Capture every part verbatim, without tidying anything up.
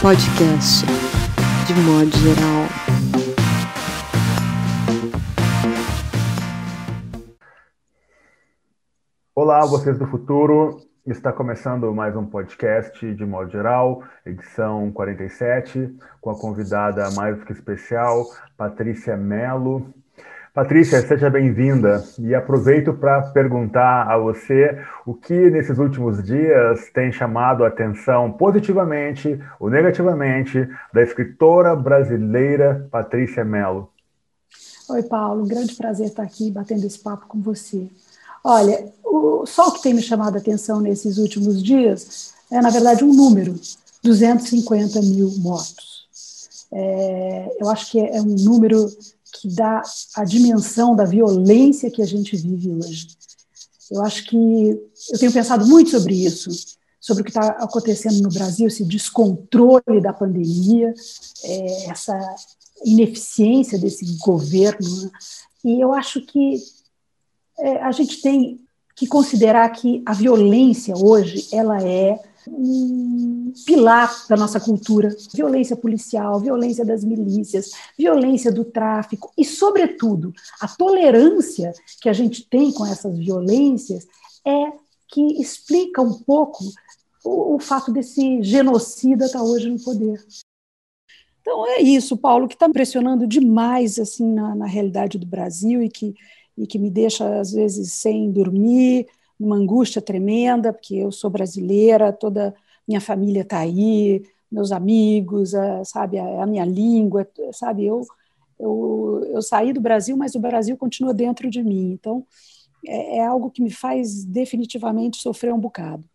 Podcast, de modo geral. Olá, vocês do futuro. Está começando mais um podcast de modo geral, edição quarenta e sete, com a convidada mais do que especial, Patrícia Mello. Patrícia, seja bem-vinda e aproveito para perguntar a você o que nesses últimos dias tem chamado a atenção positivamente ou negativamente da escritora brasileira Patrícia Mello. Oi, Paulo, um grande prazer estar aqui batendo esse papo com você. Olha, o, só o que tem me chamado a atenção nesses últimos dias é, na verdade, um número, duzentos e cinquenta mil mortos. É, eu acho que é um número que dá a dimensão da violência que a gente vive hoje. Eu acho que eu tenho pensado muito sobre isso, sobre o que está acontecendo no Brasil, esse descontrole da pandemia, é, essa ineficiência desse governo, né? E eu acho que é, a gente tem que considerar que a violência hoje ela é um pilar da nossa cultura. Violência policial, violência das milícias, violência do tráfico e, sobretudo, a tolerância que a gente tem com essas violências é que explica um pouco o, o fato desse genocida estar hoje no poder. Então é isso, Paulo, que está impressionando demais assim, na, na realidade do Brasil e que, e que me deixa, às vezes, sem dormir, numa angústia tremenda, porque eu sou brasileira, toda minha família está aí, meus amigos, a, sabe, a, a minha língua, sabe, eu, eu, eu saí do Brasil, mas o Brasil continua dentro de mim, então é, é algo que me faz definitivamente sofrer um bocado.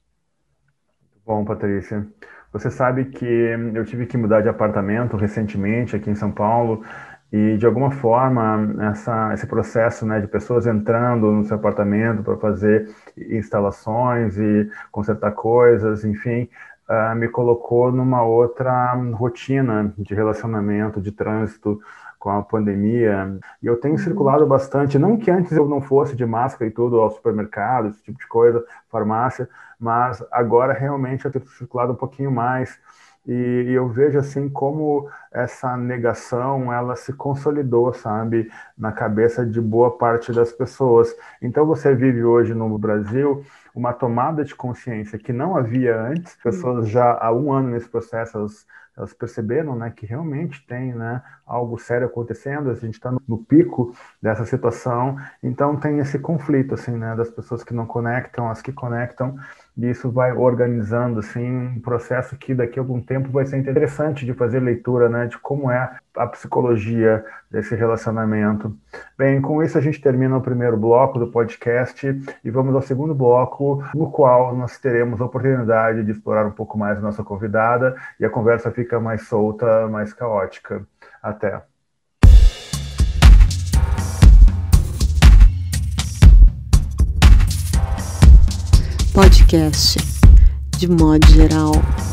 Bom, Patrícia, você sabe que eu tive que mudar de apartamento recentemente aqui em São Paulo e, de alguma forma, essa, esse processo, né, de pessoas entrando no seu apartamento para fazer instalações e consertar coisas, enfim, uh, me colocou numa outra rotina de relacionamento, de trânsito com a pandemia. E eu tenho circulado bastante, não que antes eu não fosse de máscara e tudo ao supermercado, esse tipo de coisa, farmácia, mas agora realmente eu tenho circulado um pouquinho mais. E, e eu vejo assim como essa negação ela se consolidou, sabe, na cabeça de boa parte das pessoas. Então você vive hoje no Brasil uma tomada de consciência que não havia antes. As pessoas já há um ano nesse processo elas, elas perceberam, né, que realmente tem, né, algo sério acontecendo. A gente está no, no pico dessa situação. Então tem esse conflito assim, né, das pessoas que não conectam, as que conectam. E isso vai organizando assim, um processo que daqui a algum tempo vai ser interessante de fazer leitura, né, de como é a psicologia desse relacionamento. Bem, com isso a gente termina o primeiro bloco do podcast e vamos ao segundo bloco, no qual nós teremos a oportunidade de explorar um pouco mais a nossa convidada e a conversa fica mais solta, mais caótica. Até! Podcast, de modo geral.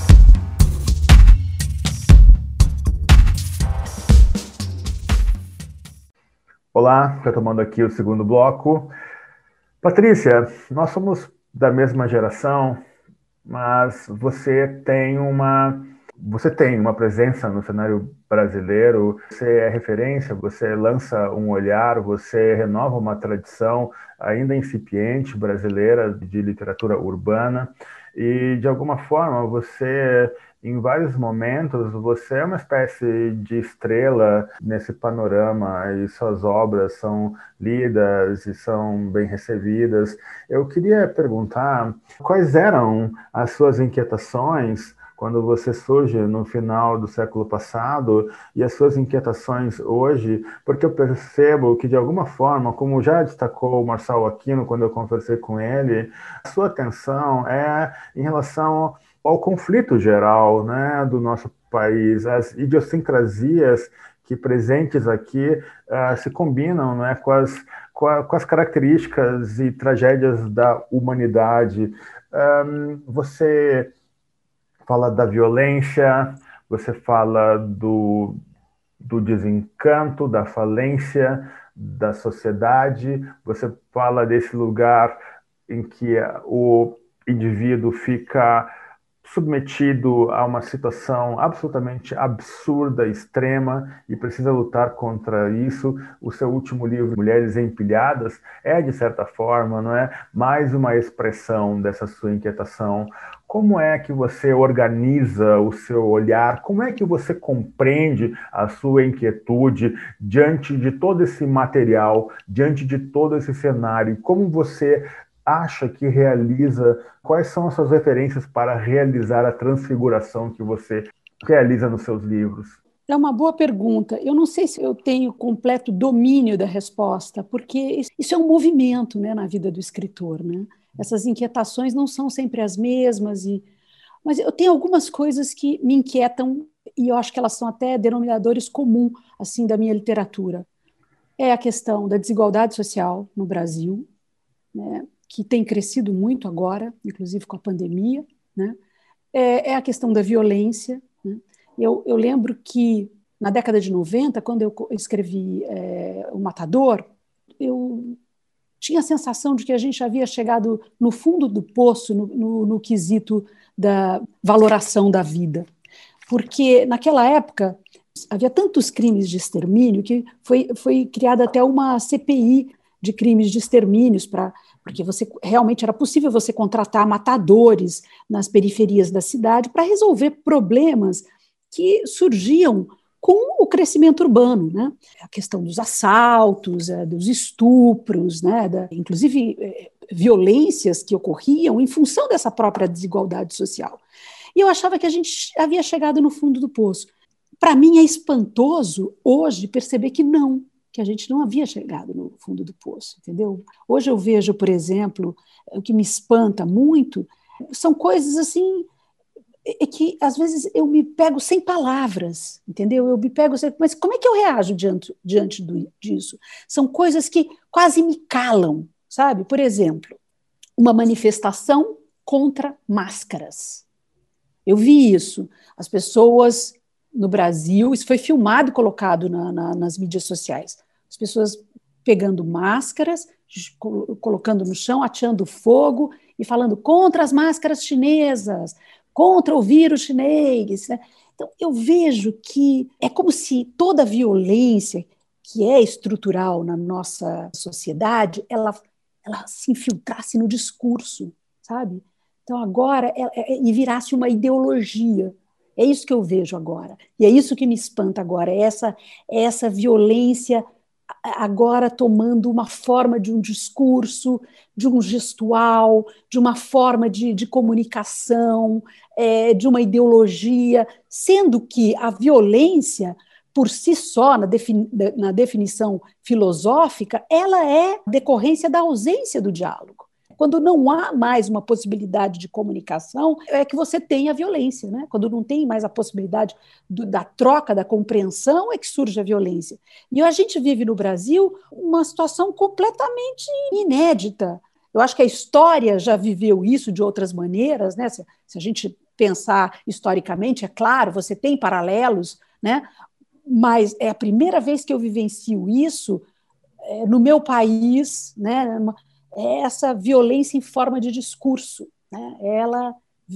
Olá, retomando aqui o segundo bloco. Patrícia, nós somos da mesma geração, mas você tem uma, você tem uma presença no cenário brasileiro, você é referência, você lança um olhar, você renova uma tradição ainda incipiente brasileira de literatura urbana e, de alguma forma, você, em vários momentos, você é uma espécie de estrela nesse panorama e suas obras são lidas e são bem recebidas. Eu queria perguntar quais eram as suas inquietações quando você surge no final do século passado e as suas inquietações hoje, porque eu percebo que, de alguma forma, como já destacou o Marçal Aquino quando eu conversei com ele, a sua atenção é em relação ao conflito geral, né, do nosso país, as idiosincrasias que presentes aqui uh, se combinam, né, com, as, com, a, com as características e tragédias da humanidade. Um, você fala da violência, você fala do, do desencanto, da falência da sociedade, você fala desse lugar em que o indivíduo fica submetido a uma situação absolutamente absurda, extrema, e precisa lutar contra isso. O seu último livro, Mulheres Empilhadas, é, de certa forma, não é, mais uma expressão dessa sua inquietação. Como é que você organiza o seu olhar? Como é que você compreende a sua inquietude diante de todo esse material, diante de todo esse cenário? Como você acha que realiza, quais são as suas referências para realizar a transfiguração que você realiza nos seus livros? É uma boa pergunta. Eu não sei se eu tenho completo domínio da resposta, porque isso é um movimento, né, na vida do escritor, né? Essas inquietações não são sempre as mesmas, e... mas eu tenho algumas coisas que me inquietam, e eu acho que elas são até denominadores comuns assim, da minha literatura. É a questão da desigualdade social no Brasil, né, que tem crescido muito agora, inclusive com a pandemia, né? É, é a questão da violência, né? Eu, eu lembro que, na década de noventa, quando eu escrevi é, O Matador, eu tinha a sensação de que a gente havia chegado no fundo do poço no, no, no quesito da valoração da vida. Porque, naquela época, havia tantos crimes de extermínio que foi, foi criada até uma C P I de crimes de extermínios, pra, porque você, realmente era possível você contratar matadores nas periferias da cidade para resolver problemas que surgiam com o crescimento urbano, né? A questão dos assaltos, dos estupros, né? Da, inclusive violências que ocorriam em função dessa própria desigualdade social. E eu achava que a gente havia chegado no fundo do poço. Para mim é espantoso hoje perceber que não, que a gente não havia chegado no fundo do poço, entendeu? Hoje eu vejo, por exemplo, o que me espanta muito são coisas assim, é que às vezes eu me pego sem palavras, entendeu? Eu me pego sem... Mas como é que eu reajo diante, diante do, disso? São coisas que quase me calam, sabe? Por exemplo, uma manifestação contra máscaras. Eu vi isso. As pessoas no Brasil, isso foi filmado e colocado na, na, nas mídias sociais. As pessoas pegando máscaras, colocando no chão, ateando fogo e falando contra as máscaras chinesas, contra o vírus chinês, né? Então, eu vejo que é como se toda a violência que é estrutural na nossa sociedade, ela, ela se infiltrasse no discurso, sabe? Então, agora, é, é, e virasse uma ideologia. É isso que eu vejo agora. E é isso que me espanta agora, é essa, é essa violência agora tomando uma forma de um discurso, de um gestual, de uma forma de, de comunicação, é, de uma ideologia, sendo que a violência, por si só, na, defini- na definição filosófica, ela é decorrência da ausência do diálogo. Quando não há mais uma possibilidade de comunicação, é que você tem a violência, né? Quando não tem mais a possibilidade do, da troca, da compreensão, é que surge a violência. E a gente vive no Brasil uma situação completamente inédita. Eu acho que a história já viveu isso de outras maneiras, né? Se, se a gente pensar historicamente, é claro, você tem paralelos, né? Mas é a primeira vez que eu vivencio isso é, no meu país, né? É essa violência em forma de discurso, né? Ela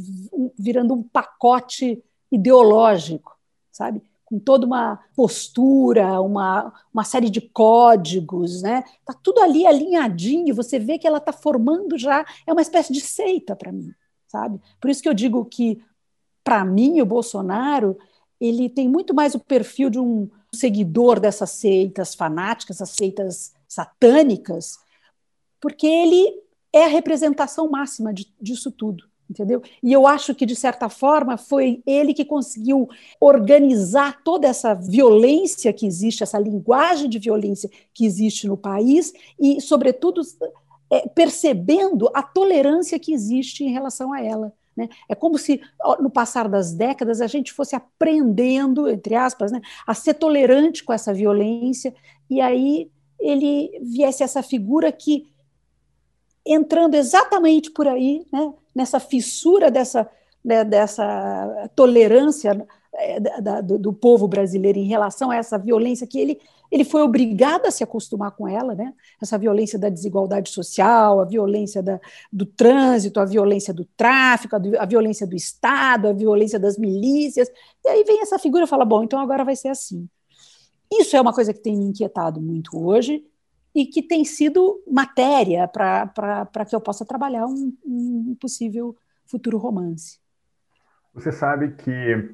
virando um pacote ideológico, sabe? Com toda uma postura, uma, uma série de códigos, né? Tá tudo ali alinhadinho, você vê que ela está formando já, é uma espécie de seita para mim, sabe? Por isso que eu digo que, para mim, o Bolsonaro, ele tem muito mais o perfil de um seguidor dessas seitas fanáticas, essas seitas satânicas, porque ele é a representação máxima de, disso tudo, entendeu? E eu acho que, de certa forma, foi ele que conseguiu organizar toda essa violência que existe, essa linguagem de violência que existe no país e, sobretudo, é, percebendo a tolerância que existe em relação a ela, né? É como se, no passar das décadas, a gente fosse aprendendo, entre aspas, né, a ser tolerante com essa violência, e aí ele viesse essa figura que, entrando exatamente por aí, né, nessa fissura dessa, né, dessa tolerância é, da, do, do povo brasileiro em relação a essa violência que ele ele foi obrigado a se acostumar com ela, né? Essa violência da desigualdade social, a violência da, do trânsito, a violência do tráfico, a, a violência do Estado, a violência das milícias. E aí vem essa figura e fala, bom, então agora vai ser assim. Isso é uma coisa que tem me inquietado muito hoje e que tem sido matéria para que eu possa trabalhar um, um possível futuro romance. Você sabe que,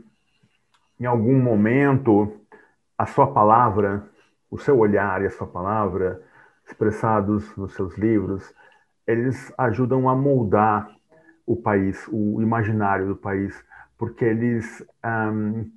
em algum momento, a sua palavra, o seu olhar e a sua palavra, expressados nos seus livros, eles ajudam a moldar o país, o imaginário do país, porque eles um,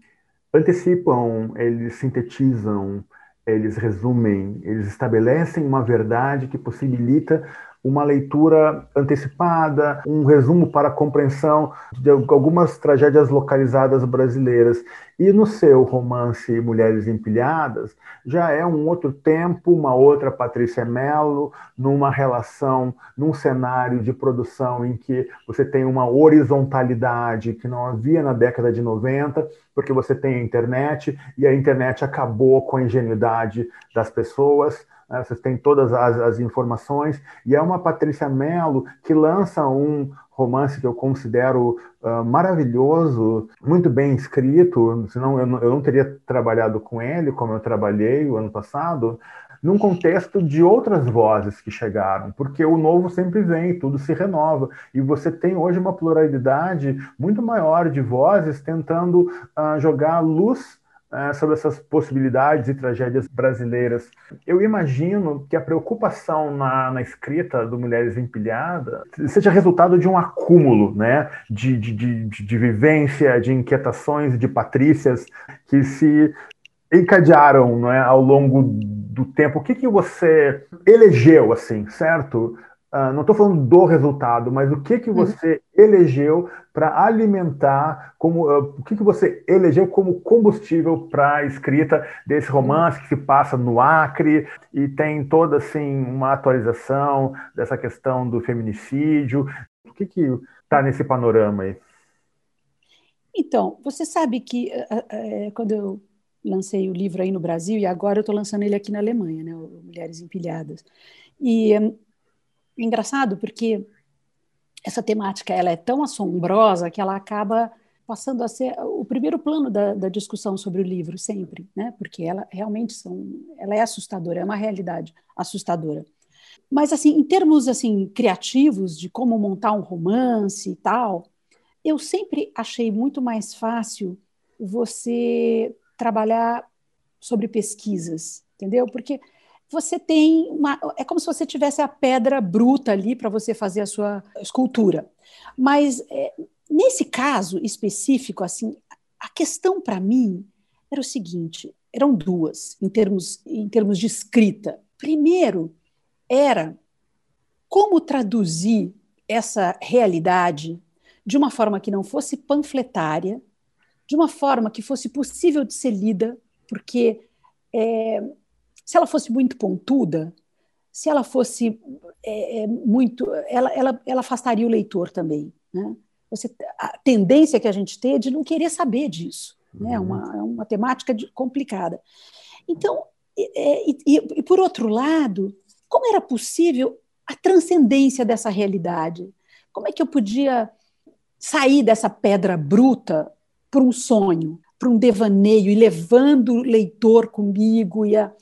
antecipam, eles sintetizam, eles resumem, eles estabelecem uma verdade que possibilita uma leitura antecipada, um resumo para a compreensão de algumas tragédias localizadas brasileiras. E no seu romance Mulheres Empilhadas, já é um outro tempo, uma outra Patrícia Mello, numa relação, num cenário de produção em que você tem uma horizontalidade que não havia na década de noventa, porque você tem a internet, e a internet acabou com a ingenuidade das pessoas. Você tem todas as, as informações, e é uma Patrícia Mello que lança um romance que eu considero uh, maravilhoso, muito bem escrito, senão eu não, eu não teria trabalhado com ele como eu trabalhei o ano passado, num contexto de outras vozes que chegaram, porque o novo sempre vem, tudo se renova, e você tem hoje uma pluralidade muito maior de vozes tentando uh, jogar luz sobre essas possibilidades e tragédias brasileiras. Eu imagino que a preocupação na, na escrita do Mulheres Empilhadas seja resultado de um acúmulo, né, de, de, de, de vivência, de inquietações, de patrícias que se encadearam, não é, ao longo do tempo. O que, que você elegeu, assim, certo? Uh, não estou falando do resultado, mas o que, que você uhum. elegeu para alimentar, como, uh, o que, que você elegeu como combustível para a escrita desse romance que se passa no Acre e tem toda assim, uma atualização dessa questão do feminicídio. O que está nesse panorama aí? Então, você sabe que uh, uh, quando eu lancei o livro aí no Brasil, e agora eu estou lançando ele aqui na Alemanha, né, o Mulheres Empilhadas, e... Um, É engraçado porque essa temática ela é tão assombrosa que ela acaba passando a ser o primeiro plano da, da discussão sobre o livro sempre, né? Porque ela realmente são, ela é assustadora, é uma realidade assustadora. Mas assim, em termos assim criativos de como montar um romance e tal, eu sempre achei muito mais fácil você trabalhar sobre pesquisas, entendeu? Porque você tem uma... É como se você tivesse a pedra bruta ali para você fazer a sua escultura. Mas, é, nesse caso específico, assim, a questão para mim era o seguinte, eram duas, em termos, em termos de escrita. Primeiro, era como traduzir essa realidade de uma forma que não fosse panfletária, de uma forma que fosse possível de ser lida, porque... É, se ela fosse muito pontuda, se ela fosse é, muito... Ela, ela, ela afastaria o leitor também. Né? Você, a tendência que a gente tem é de não querer saber disso. É né? uma, uma temática de, complicada. Então, é, e, e, por outro lado, como era possível a transcendência dessa realidade? Como é que eu podia sair dessa pedra bruta para um sonho, para um devaneio, e levando o leitor comigo e a...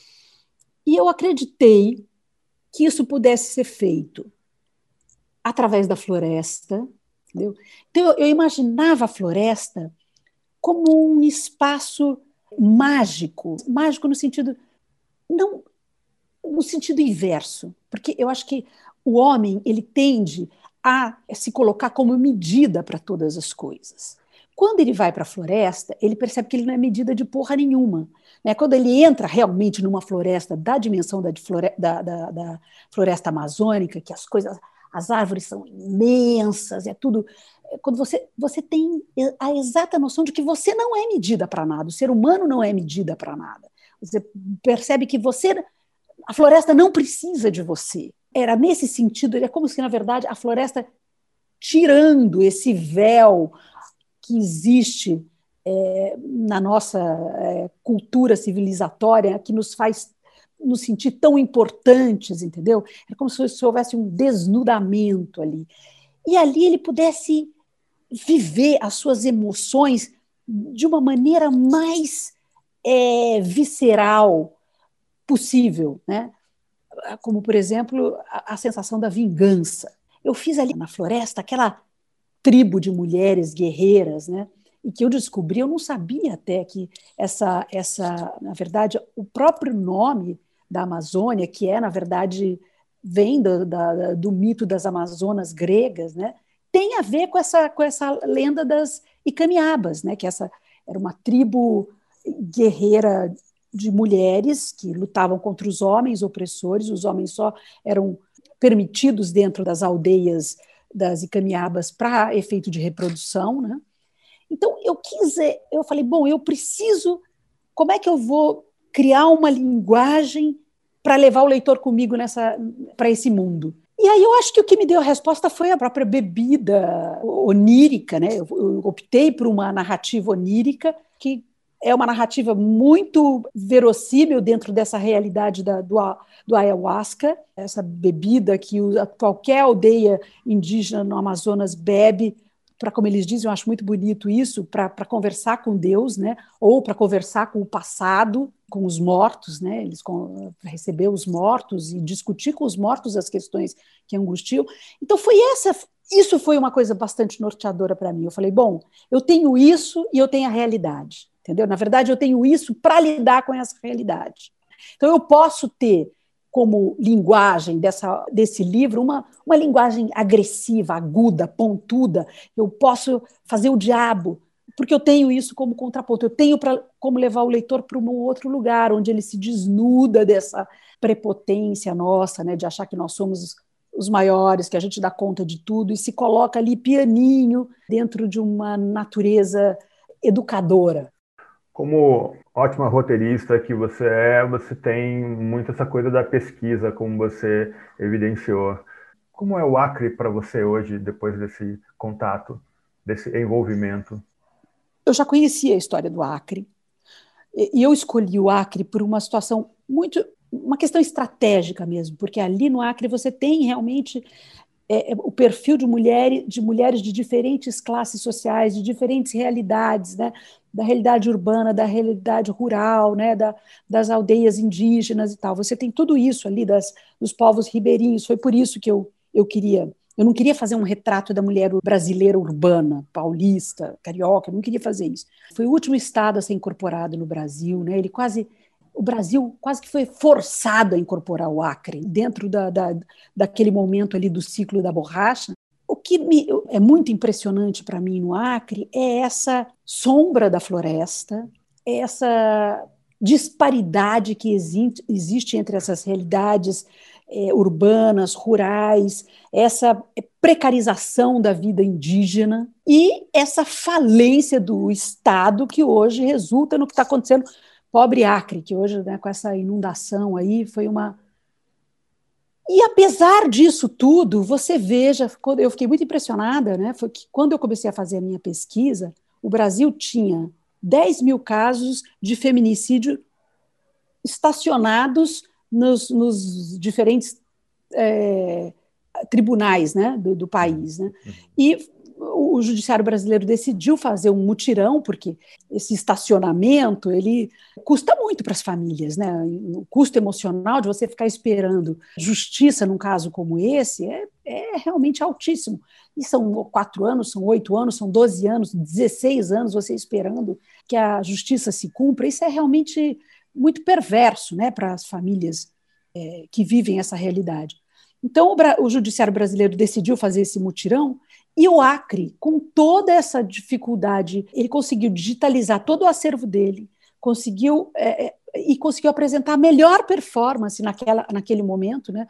E eu acreditei que isso pudesse ser feito através da floresta. Entendeu? Então, eu, eu imaginava a floresta como um espaço mágico, mágico no sentido, não no sentido inverso, porque eu acho que o homem ele tende a se colocar como medida para todas as coisas. Quando ele vai para a floresta, ele percebe que ele não é medida de porra nenhuma. Né? Quando ele entra realmente numa floresta da dimensão da, flore da, da, da floresta amazônica, que as coisas, as árvores são imensas, é tudo... Quando você, você tem a exata noção de que você não é medida para nada, o ser humano não é medida para nada. Você percebe que você... A floresta não precisa de você. Era nesse sentido, é como se, na verdade, a floresta, tirando esse véu que existe é, na nossa é, cultura civilizatória que nos faz nos sentir tão importantes, entendeu? É como se houvesse um desnudamento ali. E ali ele pudesse viver as suas emoções de uma maneira mais é, visceral possível, né? Como, por exemplo, a, a sensação da vingança. Eu fiz ali na floresta aquela tribo de mulheres guerreiras, né? E que eu descobri, eu não sabia até que essa, essa, na verdade, o próprio nome da Amazônia, que é, na verdade, vem do, da, do mito das Amazonas gregas, né? Tem a ver com essa, com essa lenda das Icamiabas, né? Que essa era uma tribo guerreira de mulheres que lutavam contra os homens opressores, os homens só eram permitidos dentro das aldeias das Icamiabas para efeito de reprodução, né? Então, eu quis, eu falei, bom, eu preciso, como é que eu vou criar uma linguagem para levar o leitor comigo nessa, para esse mundo? E aí eu acho que o que me deu a resposta foi a própria bebida onírica, né? Eu, eu optei por uma narrativa onírica, que é uma narrativa muito verossímil dentro dessa realidade da, do, do ayahuasca, essa bebida que qualquer aldeia indígena no Amazonas bebe, para, como eles dizem, eu acho muito bonito isso, para conversar com Deus, né? Ou para conversar com o passado, com os mortos, né? Eles para receber os mortos e discutir com os mortos as questões que angustiam. Então foi essa, isso foi uma coisa bastante norteadora para mim. Eu falei, bom, eu tenho isso e eu tenho a realidade, entendeu? Na verdade, eu tenho isso para lidar com essa realidade. Então eu posso ter como linguagem dessa, desse livro, uma, uma linguagem agressiva, aguda, pontuda. Eu posso fazer o diabo, porque eu tenho isso como contraponto. Eu tenho pra, como levar o leitor para um outro lugar, onde ele se desnuda dessa prepotência nossa, né, de achar que nós somos os maiores, que a gente dá conta de tudo, e se coloca ali pianinho dentro de uma natureza educadora. Como ótima roteirista que você é, você tem muito essa coisa da pesquisa, como você evidenciou. Como é o Acre para você hoje, depois desse contato, desse envolvimento? Eu já conhecia a história do Acre, e eu escolhi o Acre por uma situação muito, uma questão estratégica mesmo, porque ali no Acre você tem realmente é, o perfil de mulheres, de mulheres de diferentes classes sociais, de diferentes realidades, né? Da realidade urbana, da realidade rural, né? da, das aldeias indígenas e tal. Você tem tudo isso ali das, dos povos ribeirinhos. Foi por isso que eu, eu queria... Eu não queria fazer um retrato da mulher brasileira urbana, paulista, carioca, eu não queria fazer isso. Foi o último estado a ser incorporado no Brasil, né? Ele quase... O Brasil quase que foi forçado a incorporar o Acre dentro da, da, daquele momento ali do ciclo da borracha. O que me, é muito impressionante para mim no Acre é essa sombra da floresta, essa disparidade que existe, existe entre essas realidades é, urbanas, rurais, essa precarização da vida indígena e essa falência do Estado que hoje resulta no que está acontecendo. Pobre Acre, que hoje, né, com essa inundação aí, foi uma... E apesar disso tudo, você veja, eu fiquei muito impressionada, né, foi que quando eu comecei a fazer a minha pesquisa, o Brasil tinha dez mil casos de feminicídio estacionados nos, nos diferentes é, tribunais, né, do, do país, né, e o judiciário brasileiro decidiu fazer um mutirão, porque esse estacionamento ele custa muito para as famílias, né? O custo emocional de você ficar esperando justiça num caso como esse é, é realmente altíssimo. E são quatro anos, são oito anos, são doze anos, dezesseis anos você esperando que a justiça se cumpra. Isso é realmente muito perverso, né, para as famílias é, que vivem essa realidade. Então, o, o judiciário brasileiro decidiu fazer esse mutirão. E o Acre, com toda essa dificuldade, ele conseguiu digitalizar todo o acervo dele, conseguiu é, e conseguiu apresentar a melhor performance naquela, naquele momento, né,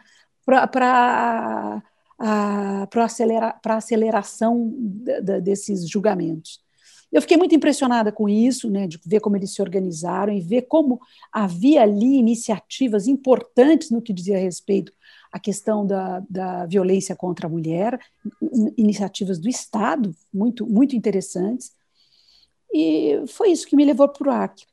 para a acelera, aceleração de, de, desses julgamentos. Eu fiquei muito impressionada com isso, né, de ver como eles se organizaram e ver como havia ali iniciativas importantes no que dizia respeito à questão da, da violência contra a mulher, iniciativas do Estado, muito, muito interessantes. E foi isso que me levou para o Acre.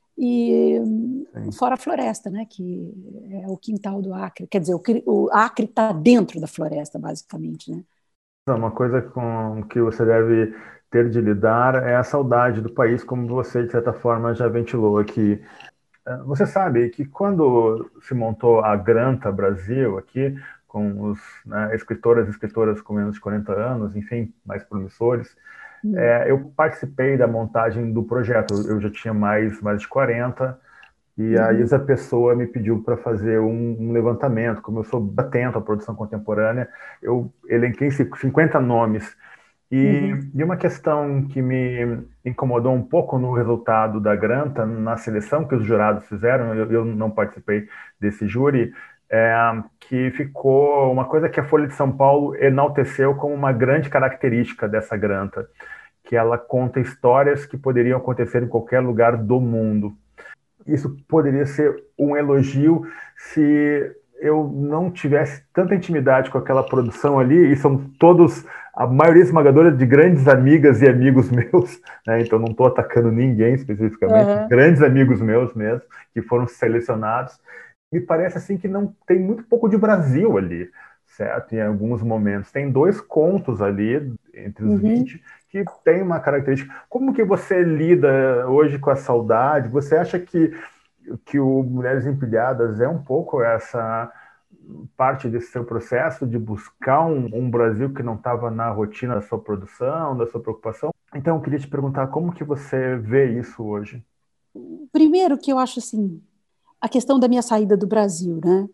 E Sim. fora a floresta, né, que é o quintal do Acre. Quer dizer, o, o Acre está dentro da floresta, basicamente, né? Uma coisa com que você deve ter de lidar é a saudade do país, como você, de certa forma, já ventilou aqui. Você sabe que quando se montou a Granta Brasil aqui, com os né, escritoras e escritoras com menos de quarenta anos, enfim, mais promissores, hum. é, eu participei da montagem do projeto. Eu já tinha mais, mais de quarenta, e uhum. a Isa Pessoa me pediu para fazer um, um levantamento. Como eu sou atento à produção contemporânea, eu elenquei cinquenta nomes. E, uhum. e uma questão que me incomodou um pouco no resultado da Granta, na seleção que os jurados fizeram, eu, eu não participei desse júri, é que ficou uma coisa que a Folha de São Paulo enalteceu como uma grande característica dessa Granta, que ela conta histórias que poderiam acontecer em qualquer lugar do mundo. Isso poderia ser um elogio se eu não tivesse tanta intimidade com aquela produção ali, e são todos, a maioria esmagadora de grandes amigas e amigos meus, né? Então não estou atacando ninguém especificamente, uhum. grandes amigos meus mesmo, que foram selecionados. Me parece assim que não tem muito pouco de Brasil ali, certo? Em alguns momentos. Tem dois contos ali, entre os uhum. vinte, que tem uma característica. Como que você lida hoje com a saudade? Você acha que, que o Mulheres Empilhadas é um pouco essa parte desse seu processo de buscar um, um Brasil que não estava na rotina da sua produção, da sua preocupação? Então, eu queria te perguntar como que você vê isso hoje? Primeiro que eu acho assim, a questão da minha saída do Brasil, né?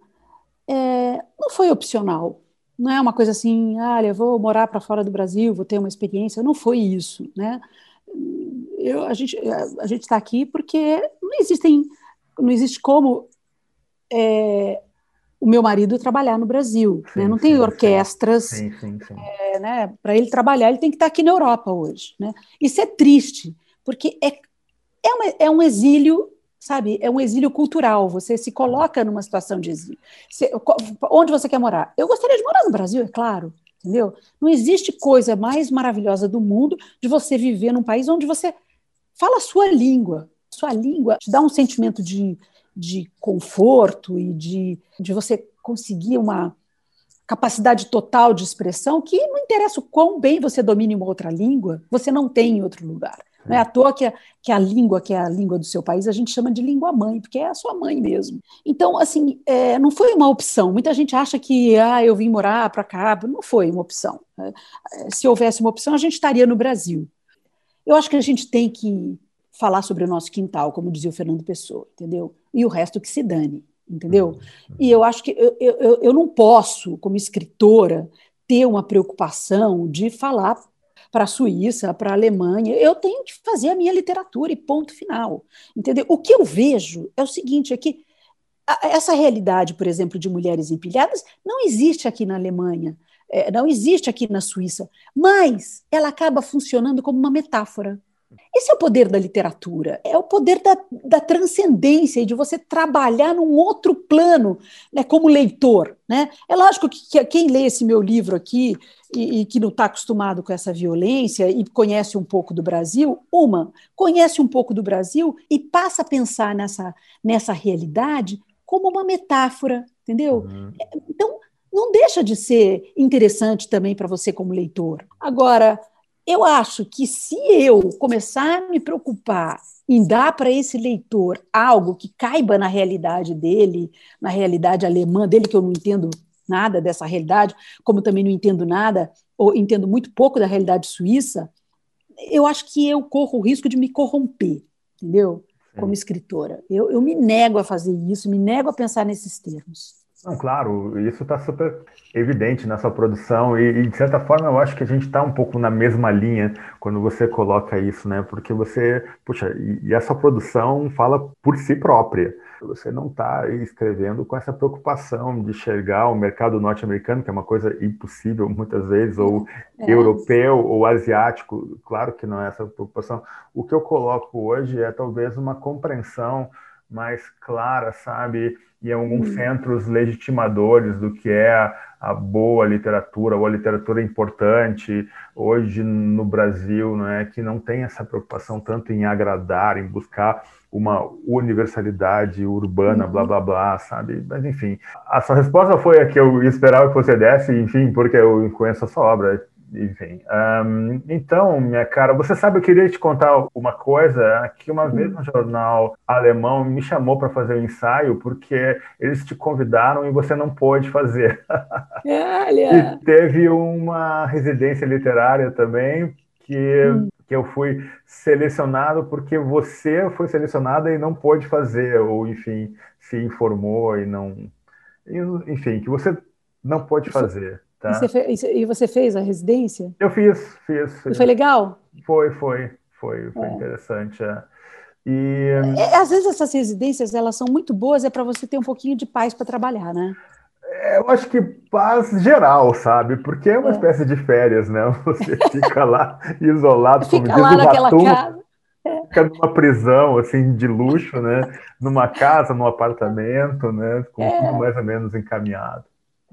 É, não foi opcional. Não é uma coisa assim, ah, eu vou morar para fora do Brasil, vou ter uma experiência. Não foi isso, né? Eu, a gente a gente está aqui porque não existem, não existe como é, o meu marido trabalhar no Brasil, sim, né? Não sim, tem orquestras, sim, sim, sim. É, né? Para ele trabalhar, ele tem que estar aqui na Europa hoje, né? Isso é triste, porque é é, uma, é um exílio. Sabe, é um exílio cultural, você se coloca numa situação de exílio. Você, onde você quer morar? Eu gostaria de morar no Brasil, é claro, entendeu? Não existe coisa mais maravilhosa do mundo de você viver num país onde você fala a sua língua. Sua língua te dá um sentimento de, de conforto e de, de você conseguir uma capacidade total de expressão que não interessa o quão bem você domine uma outra língua, você não tem em outro lugar. Não é à toa que a, que a língua, que é a língua do seu país, a gente chama de língua-mãe, porque é a sua mãe mesmo. Então, assim, é, não foi uma opção. Muita gente acha que ah, eu vim morar para cá. Não foi uma opção. Se houvesse uma opção, a gente estaria no Brasil. Eu acho que a gente tem que falar sobre o nosso quintal, como dizia o Fernando Pessoa, entendeu? E o resto que se dane, entendeu? E eu acho que eu, eu, eu não posso, como escritora, ter uma preocupação de falar para a Suíça, para a Alemanha. Eu tenho que fazer a minha literatura e ponto final, entendeu? O que eu vejo é o seguinte, é que essa realidade, por exemplo, de mulheres empilhadas não existe aqui na Alemanha, não existe aqui na Suíça, mas ela acaba funcionando como uma metáfora. Esse é o poder da literatura, é o poder da, da transcendência e de você trabalhar num outro plano, né, como leitor, né? É lógico que, que quem lê esse meu livro aqui e, e que não está acostumado com essa violência e conhece um pouco do Brasil, uma, conhece um pouco do Brasil e passa a pensar nessa, nessa realidade como uma metáfora, entendeu? Uhum. Então, não deixa de ser interessante também para você como leitor. Agora, eu acho que se eu começar a me preocupar em dar para esse leitor algo que caiba na realidade dele, na realidade alemã dele, que eu não entendo nada dessa realidade, como também não entendo nada, ou entendo muito pouco da realidade suíça, eu acho que eu corro o risco de me corromper, entendeu? Como escritora. Eu, eu me nego a fazer isso, me nego a pensar nesses termos. Não, claro, isso está super evidente na sua produção e, e, de certa forma, eu acho que a gente está um pouco na mesma linha quando você coloca isso, né? Porque você, puxa, e, e essa produção fala por si própria. Você não está escrevendo com essa preocupação de enxergar o mercado norte-americano, que é uma coisa impossível muitas vezes, ou é. europeu ou asiático. Claro que não é essa preocupação. O que eu coloco hoje é talvez uma compreensão mais clara, sabe? E alguns hum. centros legitimadores do que é a boa literatura, ou a literatura importante hoje no Brasil, não é? Que não tem essa preocupação tanto em agradar, em buscar uma universalidade urbana, uhum. blá, blá, blá, sabe? Mas, enfim, a sua resposta foi a que eu esperava que você desse, enfim, porque eu conheço a sua obra, enfim. Um, então, minha cara, você sabe, eu queria te contar uma coisa, que uma vez um jornal alemão me chamou para fazer um ensaio, porque eles te convidaram e você não pôde fazer. Olha! E teve uma residência literária também, que, hum. que eu fui selecionado porque você foi selecionada e não pôde fazer, ou, enfim, se informou e não... Enfim, que você não pôde fazer. Tá? E, você fez, e você fez a residência? Eu fiz, fiz. fiz. E foi legal? Foi, foi, foi, foi é. interessante. É. E é, às vezes essas residências elas são muito boas, é para você ter um pouquinho de paz para trabalhar, né? É, eu acho que paz geral, sabe? Porque é uma é. espécie de férias, né? Você fica lá isolado, como fica diz lá o naquela Ratum, casa. É. Fica numa prisão, assim, de luxo, né? Numa casa, num apartamento, né? Com é. tudo mais ou menos encaminhado.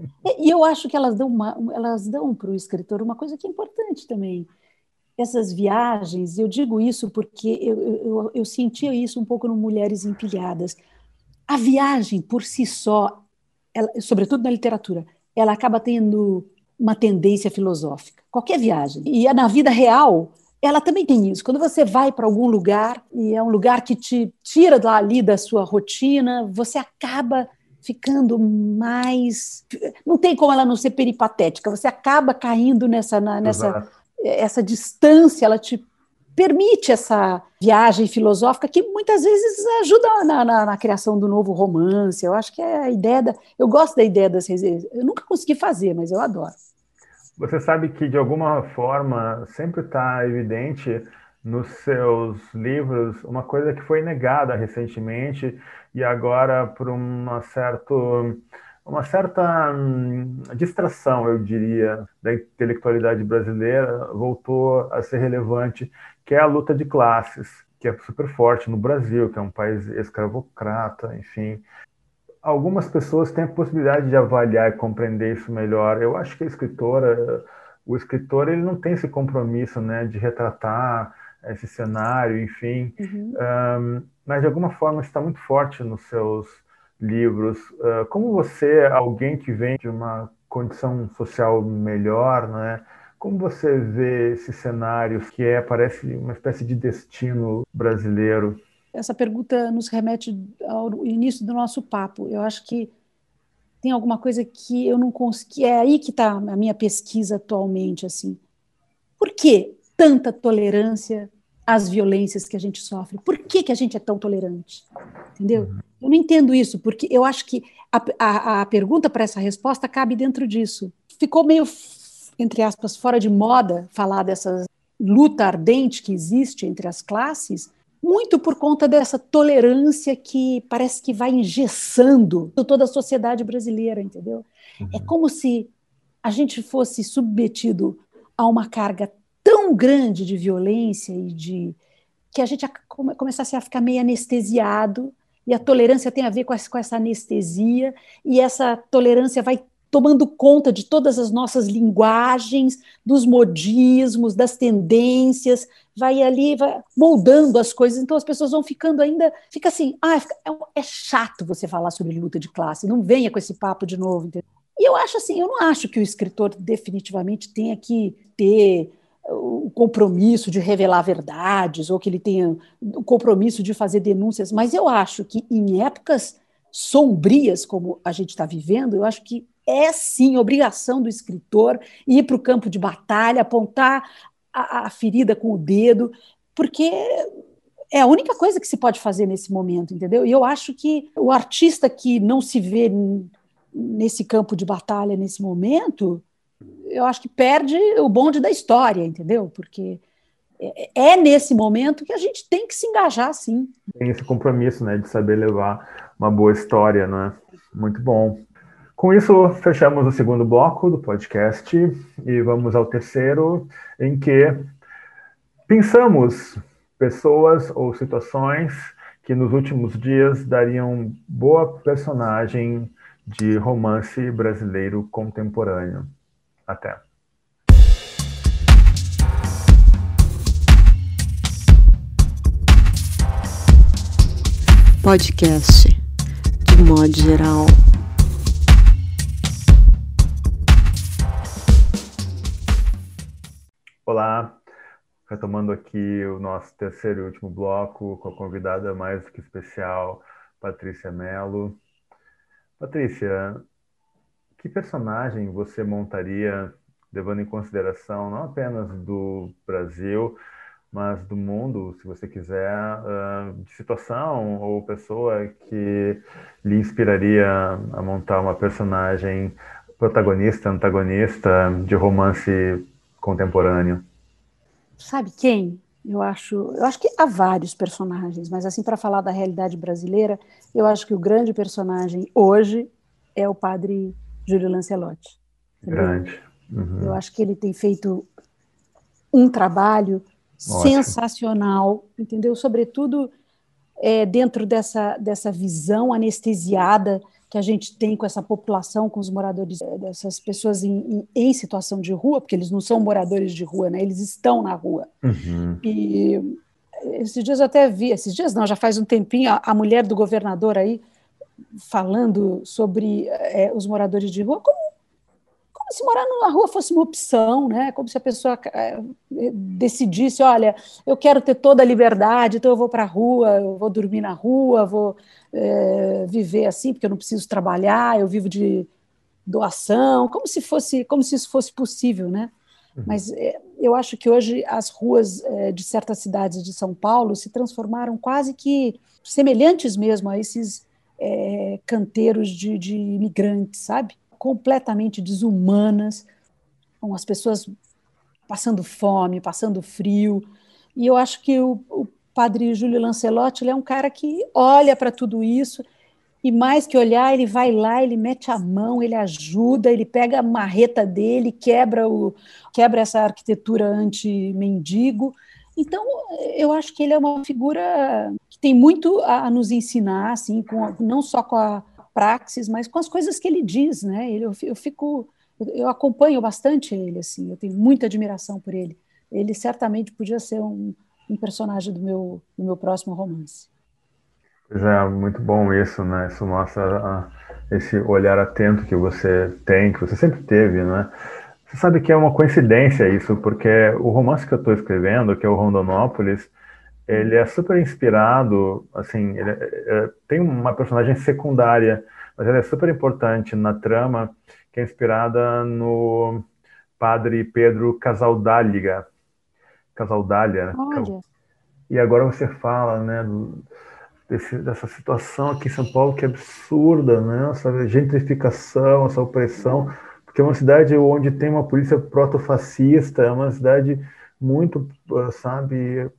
E eu acho que elas dão, uma, elas dão para o escritor uma coisa que é importante também. Essas viagens, eu digo isso porque eu, eu, eu sentia isso um pouco no Mulheres Empilhadas. A viagem, por si só, ela, sobretudo na literatura, ela acaba tendo uma tendência filosófica. Qualquer viagem. E na vida real, ela também tem isso. Quando você vai para algum lugar, e é um lugar que te tira ali da sua rotina, você acaba ficando mais... Não tem como ela não ser peripatética, você acaba caindo nessa, na, nessa essa distância, ela te permite essa viagem filosófica que muitas vezes ajuda na, na, na criação do novo romance. Eu acho que é a ideia da... Eu gosto da ideia das residências. Eu nunca consegui fazer, mas eu adoro. Você sabe que, de alguma forma, sempre está evidente nos seus livros uma coisa que foi negada recentemente e agora por uma, certo, uma certa hum, distração, eu diria, da intelectualidade brasileira voltou a ser relevante, que é a luta de classes, que é super forte no Brasil, que é um país escravocrata, enfim. Algumas pessoas têm a possibilidade de avaliar e compreender isso melhor. Eu acho que a escritora, o escritor, ele não tem esse compromisso, né, de retratar esse cenário, enfim, uhum. um, mas de alguma forma está muito forte nos seus livros. Uh, como você, alguém que vem de uma condição social melhor, né, como você vê esse cenário que é, parece uma espécie de destino brasileiro? Essa pergunta nos remete ao início do nosso papo. Eu acho que tem alguma coisa que eu não consegui... É aí que está a minha pesquisa atualmente. Assim. Por que tanta tolerância às violências que a gente sofre? Por que, que a gente é tão tolerante? Entendeu? Uhum. Eu não entendo isso, porque eu acho que a, a, a pergunta para essa resposta cabe dentro disso. Ficou meio, entre aspas, fora de moda falar dessa luta ardente que existe entre as classes, muito por conta dessa tolerância que parece que vai engessando toda a sociedade brasileira, entendeu? Uhum. É como se a gente fosse submetido a uma carga tão grande de violência e de que a gente começasse a ficar meio anestesiado, e a tolerância tem a ver com essa, com essa anestesia, e essa tolerância vai tomando conta de todas as nossas linguagens, dos modismos, das tendências, vai ali vai moldando as coisas, então as pessoas vão ficando ainda, fica assim, ah, é chato você falar sobre luta de classe, não venha com esse papo de novo, entendeu? E eu acho assim, eu não acho que o escritor definitivamente tenha que ter o compromisso de revelar verdades, ou que ele tenha o compromisso de fazer denúncias, mas eu acho que em épocas sombrias como a gente está vivendo, eu acho que é sim obrigação do escritor ir para o campo de batalha, apontar a, a ferida com o dedo, porque é a única coisa que se pode fazer nesse momento, entendeu? E eu acho que o artista que não se vê nesse campo de batalha nesse momento, eu acho que perde o bonde da história, entendeu? Porque é nesse momento que a gente tem que se engajar, sim. Tem esse compromisso, né, de saber levar uma boa história, né? Muito bom. Com isso, fechamos o segundo bloco do podcast e vamos ao terceiro, em que pensamos pessoas ou situações que nos últimos dias dariam boa personagem de romance brasileiro contemporâneo. Até. Podcast, de modo geral. Olá, retomando aqui o nosso terceiro e último bloco com a convidada mais do que especial, Patrícia Mello. Patrícia, que personagem você montaria, levando em consideração não apenas do Brasil, mas do mundo, se você quiser, de situação ou pessoa que lhe inspiraria a montar uma personagem protagonista, antagonista de romance contemporâneo? Sabe quem? Eu acho, eu acho que há vários personagens, mas assim, para falar da realidade brasileira, eu acho que o grande personagem hoje é o padre Júlio Lancelotti. Entendeu? Grande. Uhum. Eu acho que ele tem feito um trabalho Ótimo. sensacional, entendeu? Sobretudo é, dentro dessa, dessa visão anestesiada que a gente tem com essa população, com os moradores, dessas pessoas em, em, em situação de rua, porque eles não são moradores de rua, né? Eles estão na rua. Uhum. E esses dias eu até vi, esses dias não, já faz um tempinho, a, a mulher do governador aí falando sobre é, os moradores de rua, como, como se morar na rua fosse uma opção, né? Como se a pessoa é, decidisse, olha, eu quero ter toda a liberdade, então eu vou para a rua, eu vou dormir na rua, vou é, viver assim, porque eu não preciso trabalhar, eu vivo de doação, como se fosse, como se isso fosse possível, né? Uhum. Mas é, eu acho que hoje as ruas é, de certas cidades de São Paulo se transformaram quase que semelhantes mesmo a esses é, canteiros de, de imigrantes, sabe? Completamente desumanas, com as pessoas passando fome, passando frio. E eu acho que o, o padre Júlio Lancelotti ele é um cara que olha para tudo isso e, mais que olhar, ele vai lá, ele mete a mão, ele ajuda, ele pega a marreta dele, quebra, o, quebra essa arquitetura anti-mendigo. Então, eu acho que ele é uma figura que tem muito a nos ensinar, assim, com, não só com a praxis, mas com as coisas que ele diz, né? Ele, eu, eu fico, eu acompanho bastante ele, assim, eu tenho muita admiração por ele. Ele certamente podia ser um, um personagem do meu, do meu próximo romance. Pois é, muito bom isso, né? Isso mostra ah, esse olhar atento que você tem, que você sempre teve, né? Você sabe que é uma coincidência isso, porque o romance que eu estou escrevendo, que é o Rondonópolis, ele é super inspirado, assim, ele é, é, tem uma personagem secundária, mas ela é super importante na trama, que é inspirada no padre Pedro Casaldáliga. Casaldália. Olha. E agora você fala, né, do, desse, dessa situação aqui em São Paulo que é absurda, né, essa gentrificação, essa opressão, porque é uma cidade onde tem uma polícia protofascista, é uma cidade muito, sabe,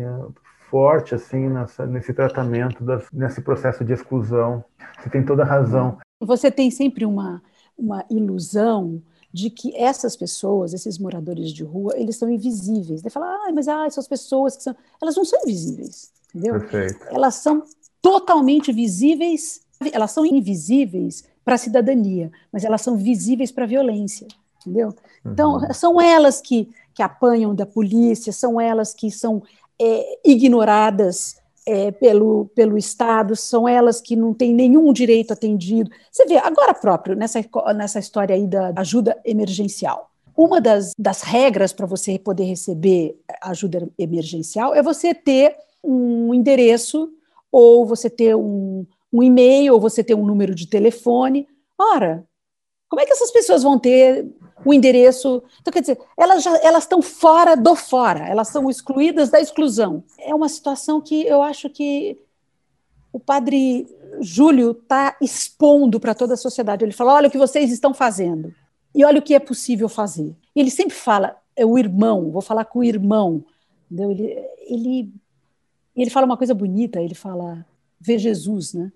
forte, assim, nessa, nesse tratamento, das, nesse processo de exclusão. Você tem toda a razão. Você tem sempre uma, uma ilusão de que essas pessoas, esses moradores de rua, eles são invisíveis. Você fala, ah, mas ah, essas pessoas que são... Elas não são invisíveis, entendeu? Perfeito. Elas são totalmente visíveis, elas são invisíveis para a cidadania, mas elas são visíveis para a violência, entendeu? Então, uhum. são elas que, que apanham da polícia, são elas que são é, ignoradas é, pelo, pelo Estado, são elas que não têm nenhum direito atendido. Você vê, agora próprio, nessa, nessa história aí da ajuda emergencial, uma das, das regras para você poder receber ajuda emergencial é você ter um endereço, ou você ter um, um e-mail, ou você ter um número de telefone. Ora, como é que essas pessoas vão ter o endereço? Então, quer dizer, elas, já, elas estão fora do fora, elas são excluídas da exclusão. É uma situação que eu acho que o padre Júlio está expondo para toda a sociedade. Ele fala, olha o que vocês estão fazendo, e olha o que é possível fazer. E ele sempre fala, é o irmão, vou falar com o irmão. Entendeu? Ele, ele, ele fala uma coisa bonita, ele fala, vê Jesus, né?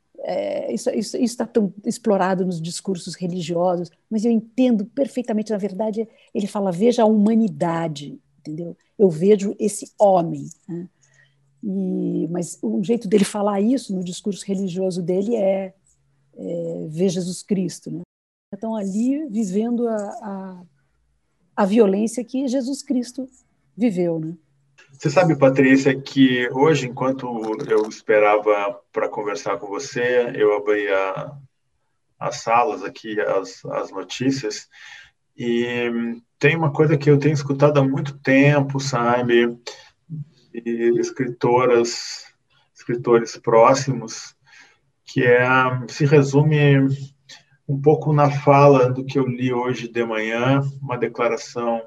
É, isso isso está tão explorado nos discursos religiosos, mas eu entendo perfeitamente, na verdade, ele fala, veja a humanidade, entendeu? Eu vejo esse homem, né? E, mas o jeito dele falar isso no discurso religioso dele é, é ver Jesus Cristo, né? Estão ali vivendo a, a, a violência que Jesus Cristo viveu, né? Você sabe, Patrícia, que hoje, enquanto eu esperava para conversar com você, eu abri a, as salas aqui, as, as notícias, e tem uma coisa que eu tenho escutado há muito tempo, sabe? E escritoras, escritores próximos, que é, se resume um pouco na fala do que eu li hoje de manhã, uma declaração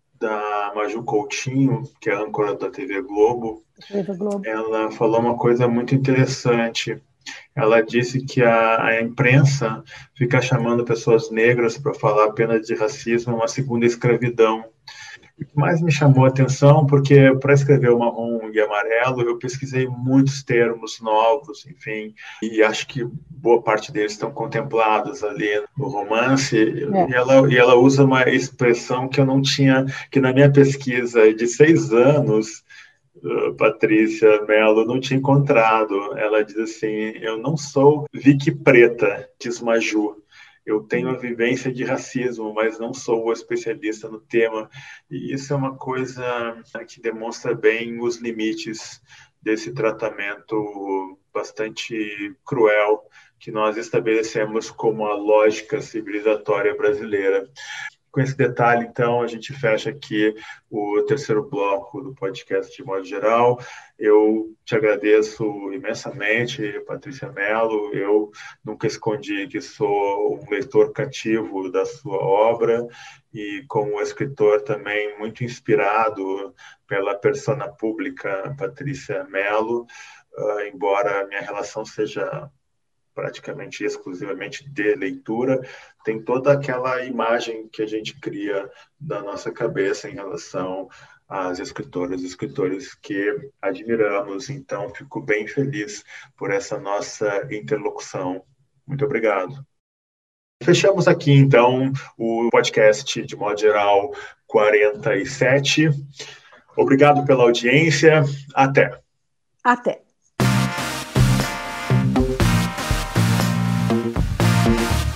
da Maju Coutinho, que é âncora da T V Globo. T V Globo. Ela falou uma coisa muito interessante. Ela disse que a, a imprensa fica chamando pessoas negras para falar apenas de racismo, uma segunda escravidão. O que mais me chamou a atenção, porque para escrever o Marrom e Amarelo, eu pesquisei muitos termos novos, enfim, e acho que boa parte deles estão contemplados ali no romance, é. e, ela, e ela usa uma expressão que eu não tinha, que na minha pesquisa de seis anos, uh, Patrícia Mello, não tinha encontrado. Ela diz assim: eu não sou Vicky Preta, diz Maju. Eu tenho a vivência de racismo, mas não sou especialista no tema. E isso é uma coisa que demonstra bem os limites desse tratamento bastante cruel que nós estabelecemos como a lógica civilizatória brasileira. Com esse detalhe, então, a gente fecha aqui o terceiro bloco do podcast de modo geral. Eu te agradeço imensamente, Patrícia Mello. Eu nunca escondi que sou um leitor cativo da sua obra e, como escritor, também muito inspirado pela persona pública Patrícia Mello, uh, embora minha relação seja praticamente exclusivamente de leitura, tem toda aquela imagem que a gente cria da nossa cabeça em relação às escritoras e escritores que admiramos. Então, fico bem feliz por essa nossa interlocução. Muito obrigado. Fechamos aqui, então, o podcast, de modo geral, quarenta e sete. Obrigado pela audiência. Até. Até.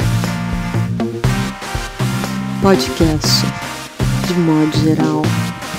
Podcast, de modo geral.